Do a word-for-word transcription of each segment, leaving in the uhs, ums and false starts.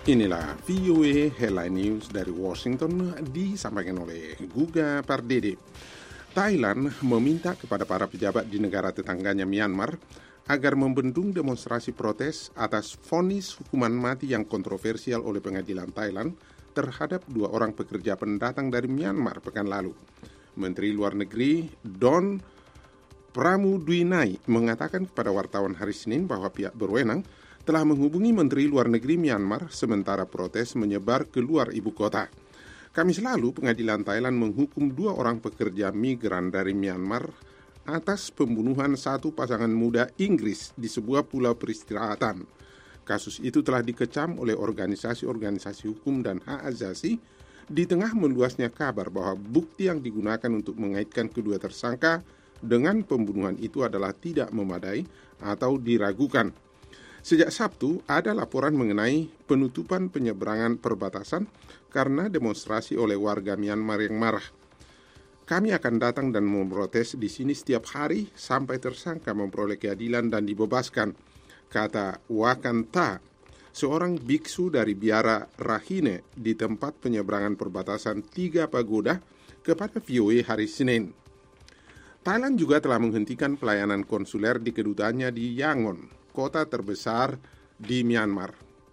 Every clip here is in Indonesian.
Inilah V O A Headline News dari Washington disampaikan oleh Guga Pardede. Thailand meminta kepada para pejabat di negara tetangganya Myanmar agar membendung demonstrasi protes atas vonis hukuman mati yang kontroversial oleh pengadilan Thailand terhadap dua orang pekerja pendatang dari Myanmar pekan lalu. Menteri Luar Negeri Don Pramudwinai mengatakan kepada wartawan hari Senin bahwa pihak berwenang telah menghubungi Menteri Luar Negeri Myanmar sementara protes menyebar keluar ibu kota. Kamis lalu, pengadilan Thailand menghukum dua orang pekerja migran dari Myanmar atas pembunuhan satu pasangan muda Inggris di sebuah pulau peristirahatan. Kasus itu telah dikecam oleh organisasi-organisasi hukum dan hak asasi di tengah meluasnya kabar bahwa bukti yang digunakan untuk mengaitkan kedua tersangka dengan pembunuhan itu adalah tidak memadai atau diragukan. Sejak Sabtu, ada laporan mengenai penutupan penyeberangan perbatasan karena demonstrasi oleh warga Myanmar yang marah. Kami akan datang dan memprotes di sini setiap hari sampai tersangka memperoleh keadilan dan dibebaskan, kata Wakanta, seorang biksu dari biara Rahine di tempat penyeberangan perbatasan Tiga Pagoda kepada V O A hari Senin. Thailand juga telah menghentikan pelayanan konsuler di kedutaannya di Yangon, kota terbesar di Myanmar.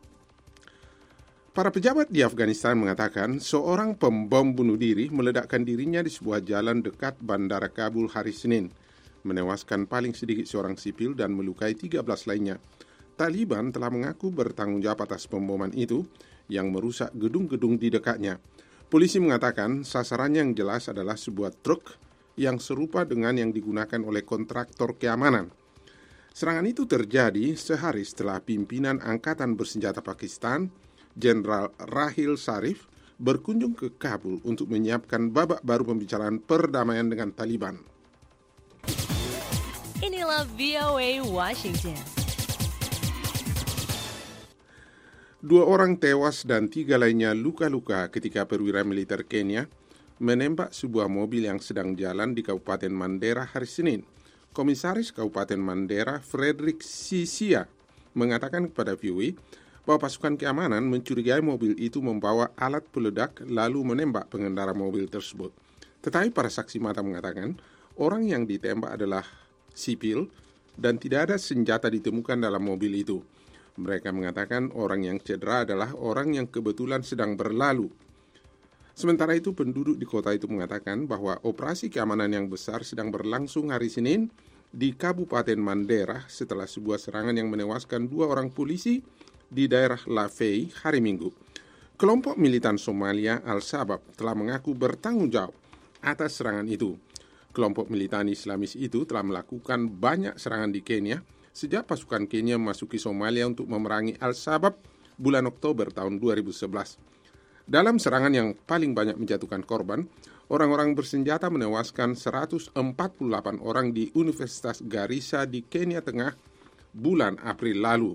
Para pejabat di Afghanistan mengatakan seorang pembom bunuh diri meledakkan dirinya di sebuah jalan dekat bandara Kabul hari Senin, menewaskan paling sedikit seorang sipil dan melukai tiga belas lainnya. Taliban telah mengaku bertanggung jawab atas pemboman itu yang merusak gedung-gedung di dekatnya. Polisi mengatakan sasarannya yang jelas adalah sebuah truk yang serupa dengan yang digunakan oleh kontraktor keamanan. Serangan itu terjadi sehari setelah pimpinan Angkatan Bersenjata Pakistan, Jenderal Rahil Sharif, berkunjung ke Kabul untuk menyiapkan babak baru pembicaraan perdamaian dengan Taliban. Inilah V O A Washington. Dua orang tewas dan tiga lainnya luka-luka ketika perwira militer Kenya menembak sebuah mobil yang sedang jalan di Kabupaten Mandera hari Senin. Komisaris Kabupaten Mandera, Frederick Sisia, mengatakan kepada V O A bahwa pasukan keamanan mencurigai mobil itu membawa alat peledak lalu menembak pengendara mobil tersebut. Tetapi para saksi mata mengatakan orang yang ditembak adalah sipil dan tidak ada senjata ditemukan dalam mobil itu. Mereka mengatakan orang yang cedera adalah orang yang kebetulan sedang berlalu. Sementara itu, penduduk di kota itu mengatakan bahwa operasi keamanan yang besar sedang berlangsung hari Senin di Kabupaten Mandera setelah sebuah serangan yang menewaskan dua orang polisi di daerah Lafey hari Minggu. Kelompok militan Somalia Al-Shabaab telah mengaku bertanggung jawab atas serangan itu. Kelompok militan Islamis itu telah melakukan banyak serangan di Kenya sejak pasukan Kenya memasuki Somalia untuk memerangi Al-Shabaab bulan Oktober tahun dua ribu sebelas. Dalam serangan yang paling banyak menjatuhkan korban, orang-orang bersenjata menewaskan seratus empat puluh delapan orang di Universitas Garissa di Kenya Tengah bulan April lalu.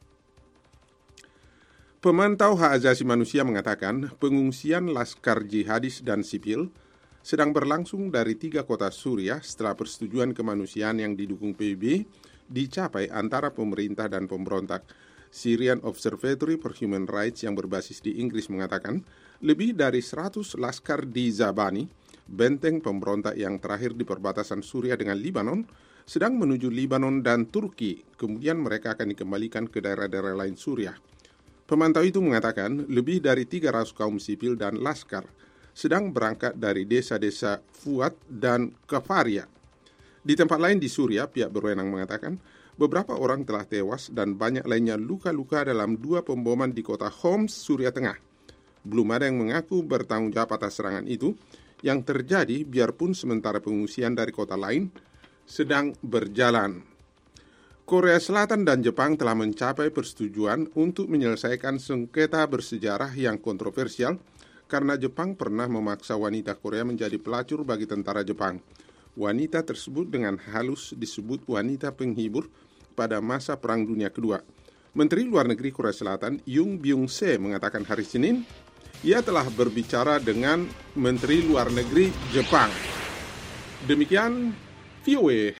Pemantau hak asasi manusia mengatakan pengungsian laskar jihadis dan sipil sedang berlangsung dari tiga kota Suriah setelah persetujuan kemanusiaan yang didukung P B B dicapai antara pemerintah dan pemberontak. Syrian Observatory for Human Rights yang berbasis di Inggris mengatakan lebih dari seratus laskar di Zabani, benteng pemberontak yang terakhir di perbatasan Suriah dengan Libanon, sedang menuju Libanon dan Turki, kemudian mereka akan dikembalikan ke daerah-daerah lain Suriah. Pemantau itu mengatakan lebih dari tiga ratus kaum sipil dan laskar sedang berangkat dari desa-desa Fuat dan Kafaria. Di tempat lain di Suriah, pihak berwenang mengatakan beberapa orang telah tewas dan banyak lainnya luka-luka dalam dua pemboman di kota Homs, Suriah Tengah. Belum ada yang mengaku bertanggung jawab atas serangan itu yang terjadi biarpun sementara pengungsian dari kota lain sedang berjalan. Korea Selatan dan Jepang telah mencapai persetujuan untuk menyelesaikan sengketa bersejarah yang kontroversial karena Jepang pernah memaksa wanita Korea menjadi pelacur bagi tentara Jepang. Wanita tersebut dengan halus disebut wanita penghibur pada masa Perang Dunia Kedua. Menteri Luar Negeri Korea Selatan Yoon Byung-se mengatakan hari Senin ia telah berbicara dengan Menteri Luar Negeri Jepang. Demikian V O A